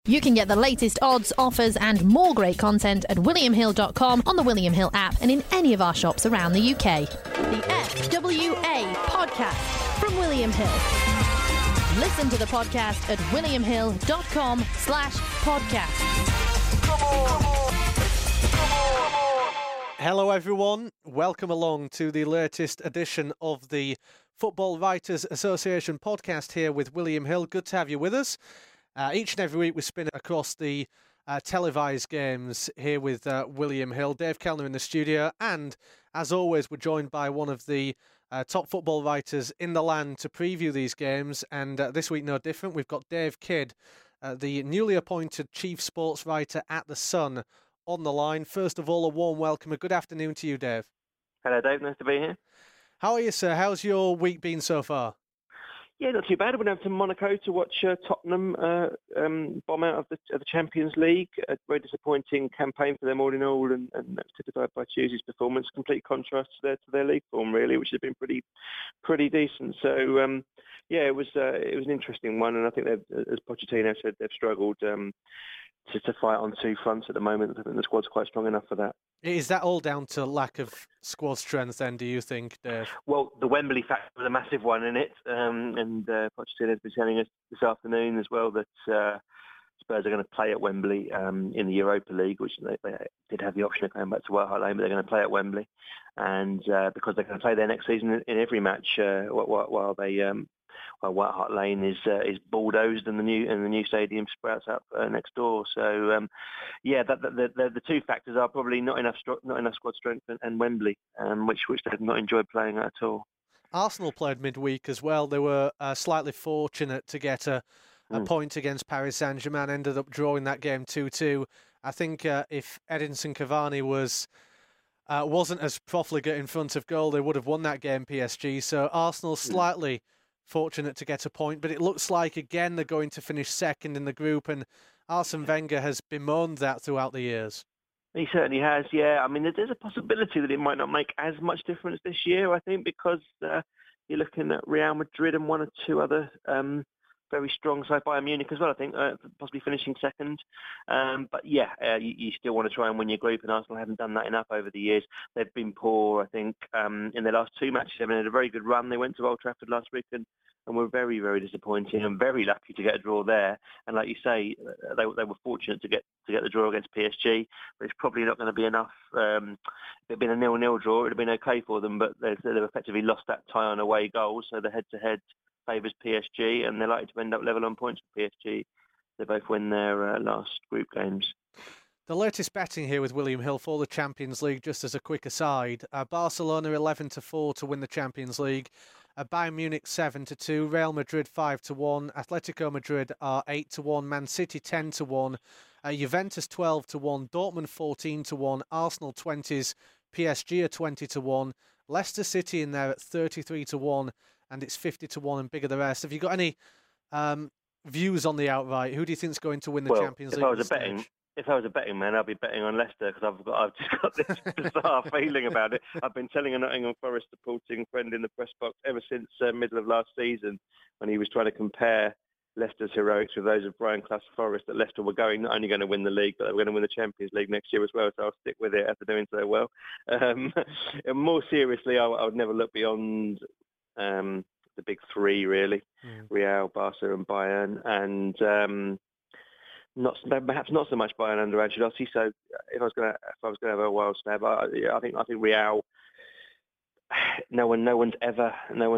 You can get the latest odds, offers and more great content at williamhill.com, on the William Hill app and in any of our shops around the UK. The FWA podcast from William Hill. Listen to the podcast at williamhill.com/podcast. Come on. Hello everyone, welcome along to the latest edition of the Football Writers Association podcast here with William Hill. Good to have you with us. Each and every week we spin across the televised games here with William Hill, Dave Kellner in the studio, and as always we're joined by one of the top football writers in the land to preview these games, and this week no different. We've got Dave Kidd, the newly appointed chief sports writer at The Sun, on the line. First of all, a warm welcome, a good afternoon to you, Dave. Hello, Dave. Nice to be here. How are you, sir? How's your week been so far? Yeah, not too bad. I went over to Monaco to watch Tottenham bomb out of the Champions League. A very disappointing campaign for them all in all, and that's typified by Tuesday's performance. Complete contrast to their league form, really, which has been pretty decent. So, yeah, it was an interesting one, and I think as Pochettino said, they've struggled to fight on two fronts at the moment. I think the squad's quite strong enough for that. Is that all down to lack of squad strength then, do you think, Dave? Well, the Wembley factor was a massive one in it, and Pochettino has been telling us this afternoon as well that Spurs are going to play at Wembley in the Europa League, which they did have the option of going back to White Hart Lane, but they're going to play at Wembley, and because they're going to play there next season in every match while White Hart Lane is bulldozed and the new stadium sprouts up next door. So the two factors are probably not enough squad strength and Wembley, which they've not enjoyed playing at all. Arsenal played midweek as well. They were slightly fortunate to get a point against Paris Saint-Germain. Ended up drawing that game 2-2. I think if Edinson Cavani wasn't as profligate in front of goal, they would have won that game, PSG. So Arsenal slightly fortunate to get a point, but it looks like again they're going to finish second in the group, and Arsene Wenger has bemoaned that throughout the years. He certainly has, yeah. I mean, there's a possibility that it might not make as much difference this year, I think, because you're looking at Real Madrid and one or two other very strong sides, Bayern Munich as well, I think, possibly finishing second. But yeah, you still want to try and win your group, and Arsenal haven't done that enough over the years. They've been poor, I think, in their last two matches. They've had a very good run. They went to Old Trafford last week and were very, very disappointing and very lucky to get a draw there. And like you say, they were fortunate to get the draw against PSG, but it's probably not going to be enough. If it had been a 0-0 draw, it would have been okay for them, but they've effectively lost that tie on away goals, so the head-to-head favours PSG, and they're likely to end up level on points with PSG. They both win their last group games. The latest betting here with William Hill for the Champions League, just as a quick aside, Barcelona 11-4 to win the Champions League, Bayern Munich 7-2, Real Madrid 5-1, Atletico Madrid are 8-1, Man City 10-1, Juventus 12-1, Dortmund 14-1, Arsenal 20s, PSG are 20-1, Leicester City in there at 33-1, and it's 50-1 and bigger the rest. Have you got any views on the outright? Who do you think is going to win the Champions League? If I was a betting man, I'd be betting on Leicester, because I've just got this bizarre feeling about it. I've been telling a Nottingham Forest supporting friend in the press box ever since middle of last season, when he was trying to compare Leicester's heroics with those of Brian Clough's Forest, that Leicester were not only going to win the league, but they were going to win the Champions League next year as well. So I'll stick with it after doing so well. And more seriously, I would never look beyond the big three, really: Real, Barca, and Bayern, and perhaps not so much Bayern under Ancelotti. So if I was going to have a wild stab, I think Real. No one's ever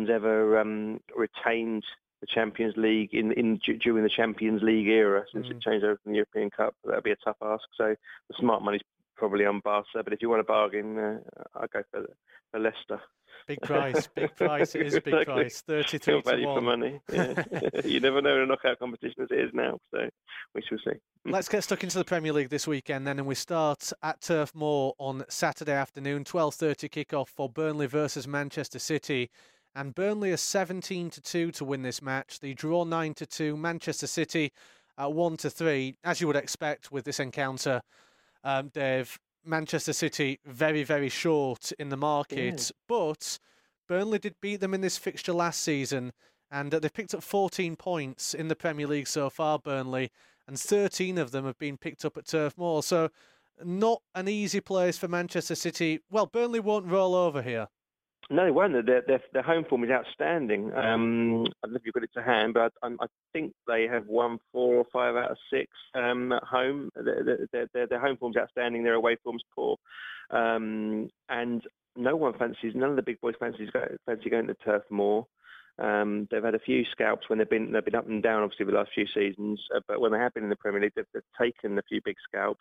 retained the Champions League during the Champions League era since it changed over from the European Cup. That'd be a tough ask. So the smart money's probably on Barca, but if you want a bargain, I'd go for Leicester. Big price. It is a big price. 33 value to 1. for money. Yeah. You never know in a knockout competition as it is now, so we shall see. Let's get stuck into the Premier League this weekend then, and we start at Turf Moor on Saturday afternoon, 12:30 kick-off for Burnley versus Manchester City. And Burnley are 17-2 to win this match. They draw 9-2. Manchester City at 1-3, as you would expect with this encounter, Dave. Manchester City very, very short in the market, but Burnley did beat them in this fixture last season, and they've picked up 14 points in the Premier League so far, Burnley, and 13 of them have been picked up at Turf Moor. So not an easy place for Manchester City. Well, Burnley won't roll over here. No, they won't. Their home form is outstanding. I don't know if you've got it to hand, but I think they have won 4 or 5 out of 6 at home. Their home form's outstanding. Their away form's poor, and none of the big boys fancy going to Turf Moor. They've had a few scalps when they've been up and down, obviously, the last few seasons. But when they have been in the Premier League, they've taken a few big scalps.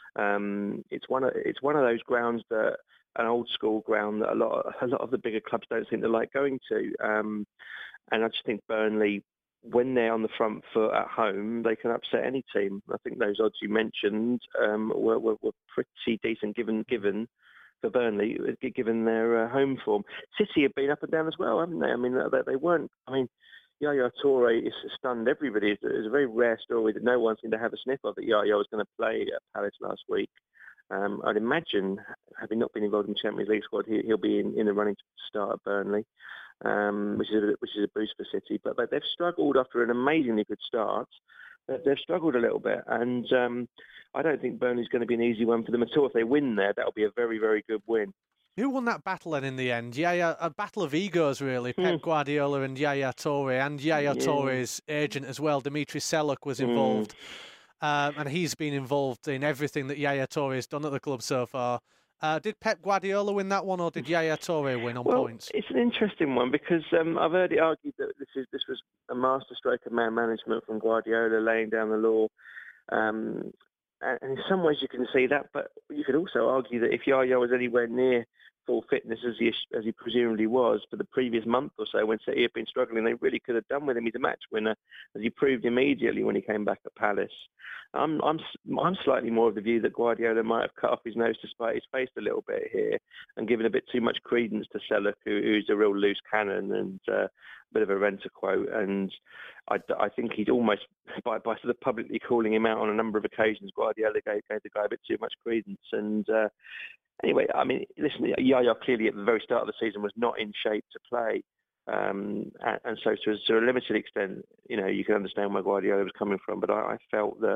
It's one of those grounds that an old school ground that a lot of the bigger clubs don't seem to like going to. And I just think Burnley, when they're on the front foot at home, they can upset any team. I think those odds you mentioned were pretty decent given for Burnley, given their home form. City have been up and down as well, haven't they? I mean, they weren't. I mean, Yaya Toure has stunned everybody. It's a very rare story that no one seemed to have a sniff of that Yaya was going to play at Palace last week. I'd imagine, having not been involved in the Champions League squad, he'll be in the running to start at Burnley, which is a boost for City. But they've struggled after an amazingly good start. They've struggled a little bit, and I don't think Burnley's going to be an easy one for them at all. If they win there, that'll be a very, very good win. Who won that battle then in the end? Yaya, a battle of egos, really. Pep Guardiola and Yaya Toure, and Yaya Toure's agent as well, Dimitri Seluk, was involved. And he's been involved in everything that Yaya Toure has done at the club so far. Did Pep Guardiola win that one, or did Yaya Toure win on points? It's an interesting one because I've heard it argued that this was a masterstroke of man management from Guardiola, laying down the law. And in some ways you can see that, but you could also argue that if Yaya was anywhere near full fitness as he presumably was for the previous month or so when City had been struggling, they really could have done with him. He's a match winner, as he proved immediately when he came back at Palace. I'm slightly more of the view that Guardiola might have cut off his nose to spite his face a little bit here and given a bit too much credence to Seluk, who's a real loose cannon and a bit of a rent-a-quote. And I think he's almost, by sort of publicly calling him out on a number of occasions, Guardiola gave the guy a bit too much credence. And anyway, I mean, listen, Yaya clearly at the very start of the season was not in shape to play. And so to a limited extent, you can understand where Guardiola was coming from. But I felt that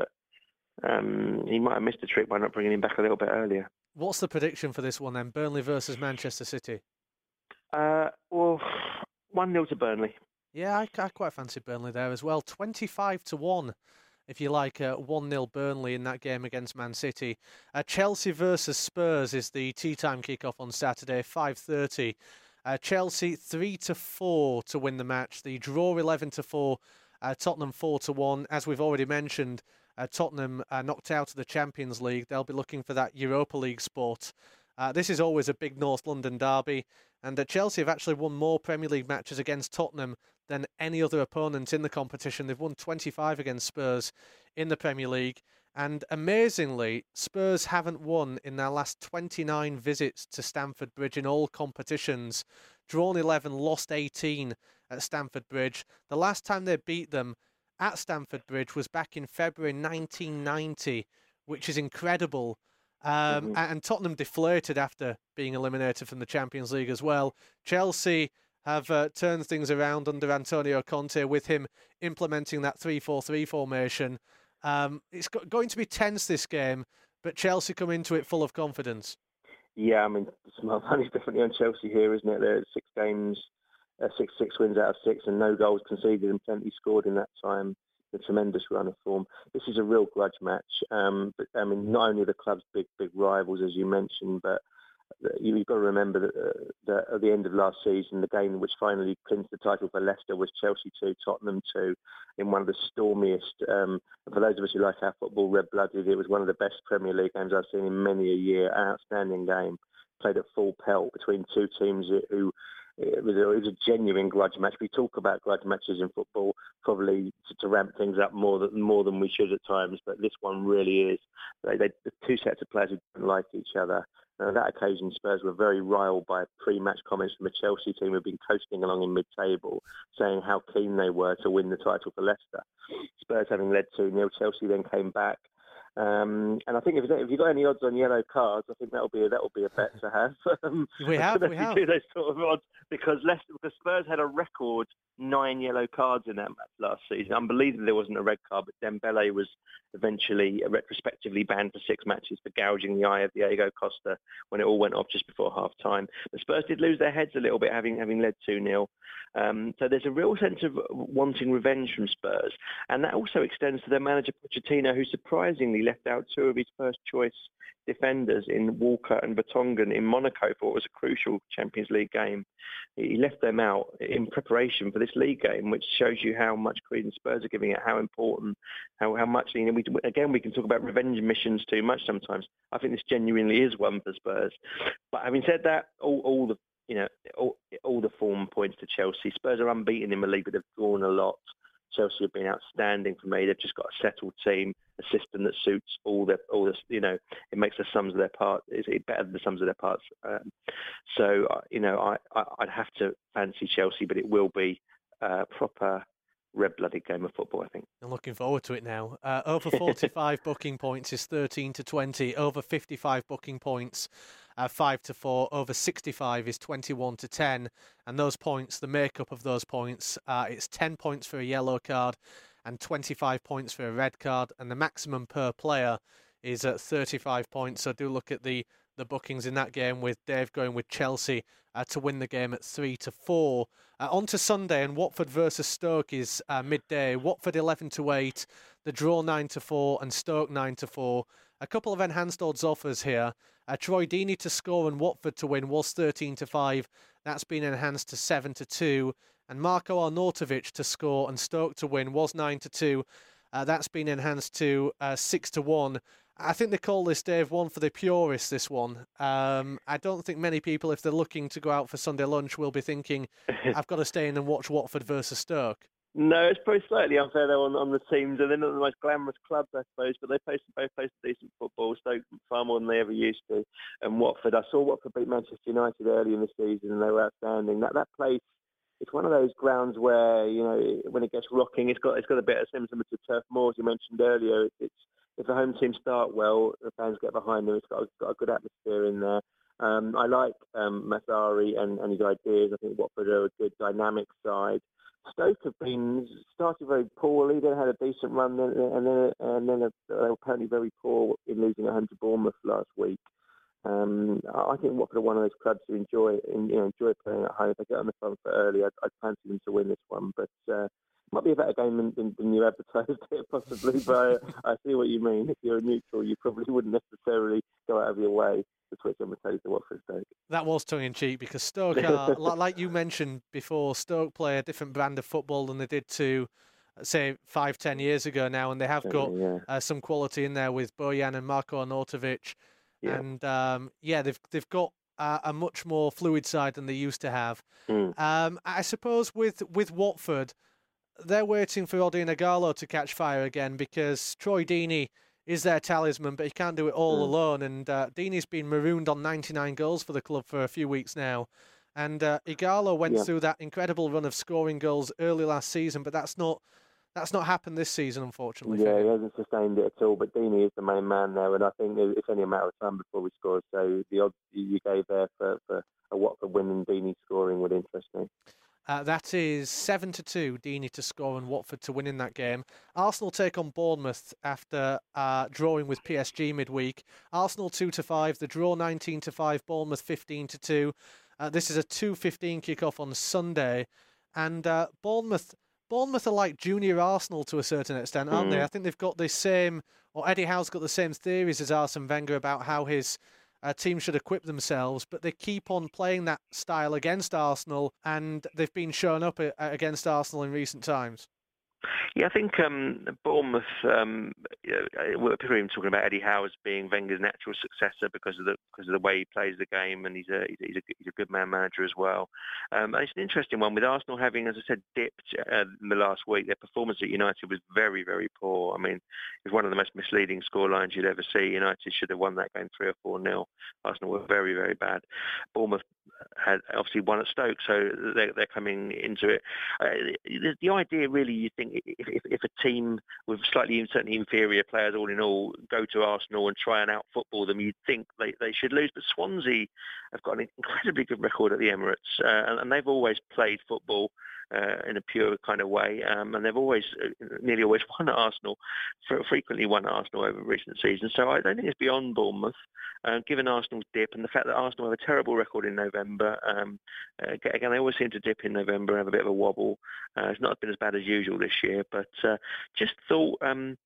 he might have missed a trick by not bringing him back a little bit earlier. What's the prediction for this one then? Burnley versus Manchester City? Well, 1-0 to Burnley. Yeah, I quite fancy Burnley there as well. 25-1. If you like, 1-0 Burnley in that game against Man City. Chelsea versus Spurs is the tea time kickoff on Saturday, 5:30. Chelsea 3-4 to win the match. The draw 11-4. Tottenham 4-1. As we've already mentioned, Tottenham knocked out of the Champions League. They'll be looking for that Europa League spot. This is always a big North London derby, and Chelsea have actually won more Premier League matches against Tottenham than any other opponent in the competition. They've won 25 against Spurs in the Premier League, and amazingly, Spurs haven't won in their last 29 visits to Stamford Bridge in all competitions. Drawn 11, lost 18 at Stamford Bridge. The last time they beat them at Stamford Bridge was back in February 1990, which is incredible. And Tottenham deflated after being eliminated from the Champions League as well. Chelsea have turned things around under Antonio Conte with him implementing that 3-4-3 formation. It's going to be tense, this game, but Chelsea come into it full of confidence. Yeah, I mean, my money's definitely on Chelsea here, isn't it? They're 6 games, 6 wins out of 6 and no goals conceded and plenty scored in that time. A tremendous run of form. This is a real grudge match. But I mean, not only the club's big rivals, as you mentioned, but you've got to remember that at the end of last season, the game which finally clinched the title for Leicester was Chelsea 2, Tottenham 2, in one of the stormiest. For those of us who like our football red-blooded, it was one of the best Premier League games I've seen in many a year. An outstanding game, played at full pelt between two teams who. It was a genuine grudge match. We talk about grudge matches in football probably to ramp things up more than we should at times, but this one really is. The two sets of players who don't like each other. And on that occasion, Spurs were very riled by pre-match comments from a Chelsea team who'd been coasting along in mid-table, saying how keen they were to win the title for Leicester. Spurs having led 2-0, Chelsea then came back. And I think if you've got any odds on yellow cards, I think that'll be a bet to have. We have. Do those sort of odds because Spurs had a record 9 yellow cards in that match last season. Unbelievably, there wasn't a red card, but Dembele was eventually retrospectively banned for 6 matches for gouging the eye of Diego Costa when it all went off just before half-time. The Spurs did lose their heads a little bit, having led 2-0. So there's a real sense of wanting revenge from Spurs, and that also extends to their manager Pochettino, who surprisingly left out 2 of his first-choice defenders in Walker and Vertonghen in Monaco for what was a crucial Champions League game. He left them out in preparation for this league game, which shows you how much credence Spurs are giving it, how important, how much, we can talk about revenge missions too much sometimes. I think this genuinely is one for Spurs. But having said that, all the form points to Chelsea. Spurs are unbeaten in the league, but they've drawn a lot. Chelsea have been outstanding for me. They've just got a settled team, a system that suits all the it makes the sums of their parts. It's better than the sums of their parts. I'd have to fancy Chelsea, but it will be a proper red-blooded game of football, I think. I'm looking forward to it now. Over 45 booking points is 13-20. Over 55 booking points, 5-4. Over 65 is 21-10. And those points, the makeup of those points, it's 10 points for a yellow card and 25 points for a red card. And the maximum per player is at 35 points. So do look at the bookings in that game, with Dave going with Chelsea to win the game at 3-4. On to Sunday, and Watford versus Stoke is midday. Watford 11-8, the draw 9-4, and Stoke 9-4. A couple of enhanced odds offers here. Troy Deeney to score and Watford to win was 13-5. That's been enhanced to 7-2. And Marko Arnautovic to score and Stoke to win was 9-2. That's been enhanced to 6-1. I think they call this, Dave, one for the purists, this one. I don't think many people, if they're looking to go out for Sunday lunch, will be thinking, I've got to stay in and watch Watford versus Stoke. No, it's probably slightly unfair, though, on the teams. They're not the most glamorous clubs, I suppose, but they both play some decent football, Stoke far more than they ever used to. And Watford, I saw Watford beat Manchester United early in the season, and they were outstanding. That place, it's one of those grounds where, when it gets rocking, it's got a bit of similar to Turf Moor, as you mentioned earlier. If the home team start well, the fans get behind them. It's got a good atmosphere in there. I like Massari and his ideas. I think Watford are a good dynamic side. Stoke have been started very poorly. They had a decent run, and then they were apparently very poor in losing at home to Bournemouth last week. I think Watford are one of those clubs who enjoy playing at home. If they get on the front foot early, I'd fancy them to win this one, but. Might be a better game than you advertised it, possibly, but I see what you mean. If you're a neutral, you probably wouldn't necessarily go out of your way to switch on Mercedes to Watford Stoke. That was tongue-in-cheek, because Stoke are, like you mentioned before, Stoke play a different brand of football than they did say, 5-10 years ago now, and they have got some quality in there with Bojan and Marko Arnautovic. Yeah. And, they've got a much more fluid side than they used to have. I suppose with Watford, they're waiting for Odin Ighalo to catch fire again, because Troy Deeney is their talisman, but he can't do it all alone. And Deeney's been marooned on 99 goals for the club for a few weeks now. And Ighalo went through that incredible run of scoring goals early last season, but that's not happened this season, unfortunately. Yeah, he hasn't sustained it at all. But Deeney is the main man there, and I think it's only a matter of time before we score. So the odds you gave there for a Watford win and Deeney scoring would interest me. That is 7-2, Deeney to score and Watford to win in that game. Arsenal take on Bournemouth after drawing with PSG midweek. Arsenal 2-5, the draw 19-5, Bournemouth 15-2. This is a 2:15 kick-off on Sunday. And Bournemouth are like junior Arsenal to a certain extent, aren't they? I think they've got the same, or Eddie Howe's got the same theories as Arsene Wenger about how his teams should equip themselves, but they keep on playing that style against Arsenal, and they've been shown up against Arsenal in recent times. Yeah, I think Bournemouth, people are even talking about Eddie Howe as being Wenger's natural successor because of the way he plays the game, and he's a good man manager as well. And it's an interesting one with Arsenal having, as I said, dipped in the last week. Their performance at United was very, very poor. I mean, it was one of the most misleading scorelines you'd ever see. United should have won that game 3 or 4-0. Arsenal were very, very bad. Bournemouth had obviously won at Stoke, so they're coming into it. The idea really, you think, if a team with certainly inferior players all in all go to Arsenal and try and out-football them, you'd think they should lose. But Swansea have got an incredibly good record at the Emirates, and they've always played football in a pure kind of way, and they've always, nearly always won at Arsenal, frequently won at Arsenal over recent seasons. So I don't think it's beyond Bournemouth, given Arsenal's dip and the fact that Arsenal have a terrible record in November. Again, they always seem to dip in November and have a bit of a wobble. It's not been as bad as usual this year, but just thought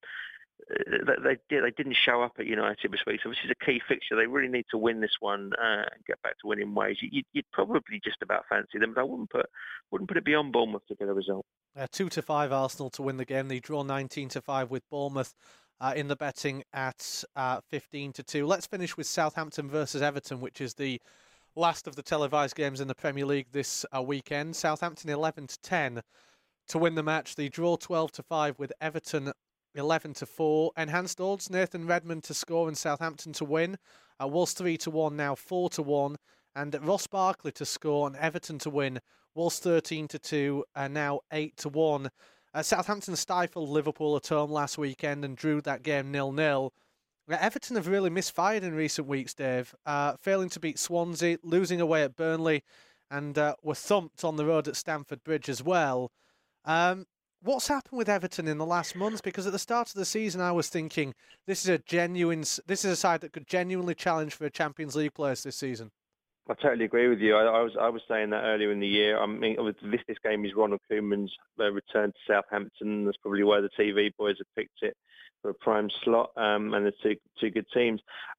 they didn't show up at United this week. So this is a key fixture. They really need to win this one and get back to winning ways. You'd probably just about fancy them, but I wouldn't put it beyond Bournemouth to get a result. 2-5 Arsenal to win the game. They draw 19-5 with Bournemouth in the betting at 15-2. Let's finish with Southampton versus Everton, which is the last of the televised games in the Premier League this weekend. Southampton 11-10 to win the match. They draw 12-5 with Everton 11-4. Enhanced odds: Nathan Redmond to score and Southampton to win. Wolves 3-1, now 4-1. And Ross Barkley to score and Everton to win. Wolves 13-2, now 8-1. Southampton stifled Liverpool at home last weekend and drew that game 0-0. Everton have really misfired in recent weeks, Dave, failing to beat Swansea, losing away at Burnley, and were thumped on the road at Stamford Bridge as well. What's happened with Everton in the last months? Because at the start of the season, I was thinking this is a side that could genuinely challenge for a Champions League place this season. I totally agree with you. I was saying that earlier in the year. I mean, this game is Ronald Koeman's return to Southampton. That's probably why the TV boys have picked it for a prime slot, and the two good teams.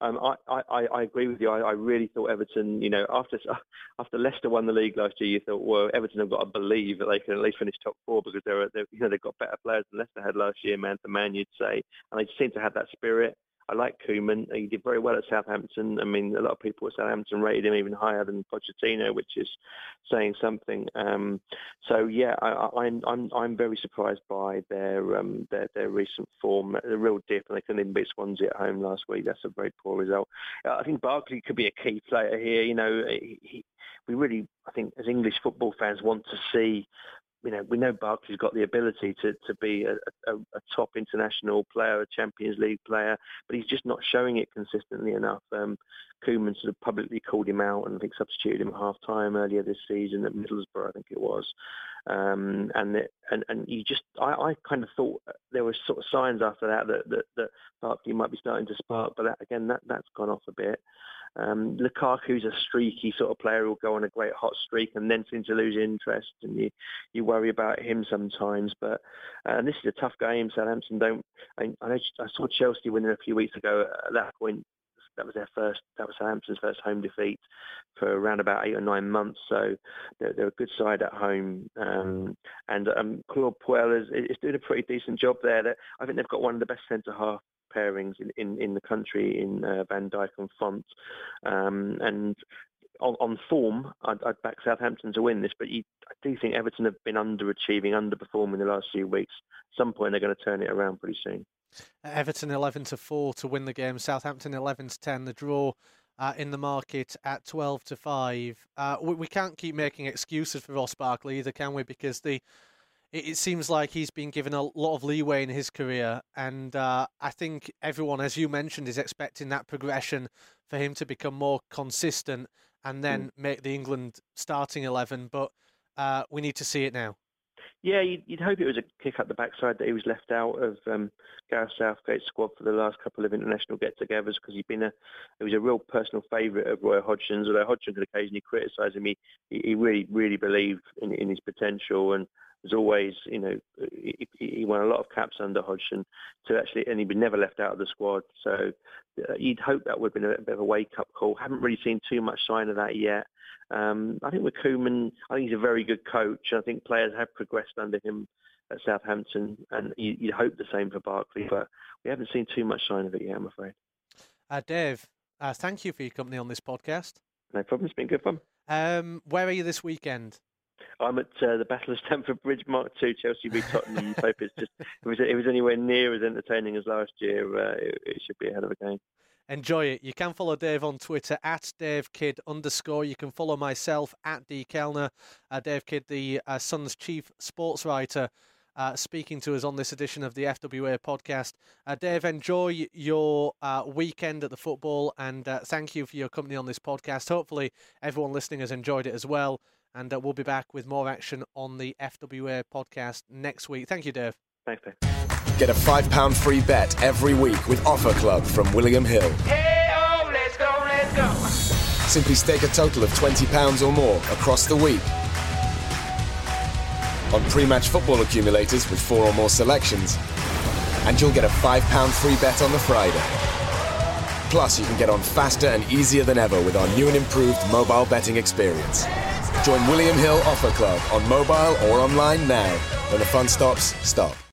I agree with you. I really thought Everton, after Leicester won the league last year, you thought, well, Everton have got to believe that they can at least finish top four because they've got better players than Leicester had last year, man to man, you'd say, and they seem to have that spirit. I like Koeman. He did very well at Southampton. I mean, a lot of people at Southampton rated him even higher than Pochettino, which is saying something. So yeah, I'm very surprised by their recent form. A real dip, and they couldn't even beat Swansea at home last week. That's a very poor result. I think Barkley could be a key player here. We really, I think, as English football fans, want to see. We know Barkley's got the ability to be a top international player, a Champions League player, but he's just not showing it consistently enough. Koeman sort of publicly called him out and I think substituted him at half-time earlier this season at Middlesbrough, I think it was. And I kind of thought there were sort of signs after that Barkley might be starting to spark, but that's gone off a bit. Lukaku's a streaky sort of player who'll go on a great hot streak and then seems to lose interest, and you worry about him sometimes. But this is a tough game. Southampton I saw Chelsea winning a few weeks ago. At that point, that was Southampton's first home defeat for around about 8 or 9 months. So they're a good side at home. And Claude Puel is doing a pretty decent job there. I think they've got one of the best centre-half pairings in the country in Van Dijk and Font. And on form, I'd back Southampton to win this, but I do think Everton have been underachieving, underperforming the last few weeks. At some point, they're going to turn it around pretty soon. Everton 11-4 to win the game. Southampton 11-10. The draw in the market at 12-5. We can't keep making excuses for Ross Barkley either, can we? Because it seems like he's been given a lot of leeway in his career, and I think everyone, as you mentioned, is expecting that progression for him to become more consistent and then make the England starting 11. But we need to see it now. Yeah, you'd hope it was a kick up the backside that he was left out of Gareth Southgate's squad for the last couple of international get-togethers, because he was a real personal favourite of Roy Hodgson's. Although Hodgson could occasionally criticise him, he really, really believed in his potential, and was always, he won a lot of caps under Hodgson and he'd been never left out of the squad. So you'd hope that would have been a bit of a wake-up call. Haven't really seen too much sign of that yet. I think with Koeman, I think he's a very good coach. I think players have progressed under him at Southampton, and you'd hope the same for Barkley, but we haven't seen too much sign of it yet, I'm afraid. Dave, thank you for your company on this podcast. No problem, it's been good fun. Where are you this weekend? I'm at the Battle of Stamford Bridge, Mark II, Chelsea v Tottenham. Hope it was anywhere near as entertaining as last year. It should be a hell of a game. Enjoy it. You can follow Dave on Twitter at DaveKidd_. You can follow myself at D Kellner. Dave Kidd, the Sun's chief sports writer, speaking to us on this edition of the FWA podcast. Dave, enjoy your weekend at the football, and thank you for your company on this podcast. Hopefully everyone listening has enjoyed it as well. and we'll be back with more action on the FWA podcast next week. Thank you, Dave. Thanks, Dave. Get a £5 free bet every week with Offer Club from William Hill. Hey-oh, let's go, let's go. Simply stake a total of £20 or more across the week on pre-match football accumulators with 4 or more selections, and you'll get a £5 free bet on the Friday. Plus, you can get on faster and easier than ever with our new and improved mobile betting experience. Join William Hill Offer Club on mobile or online now. When the fun stops, stop.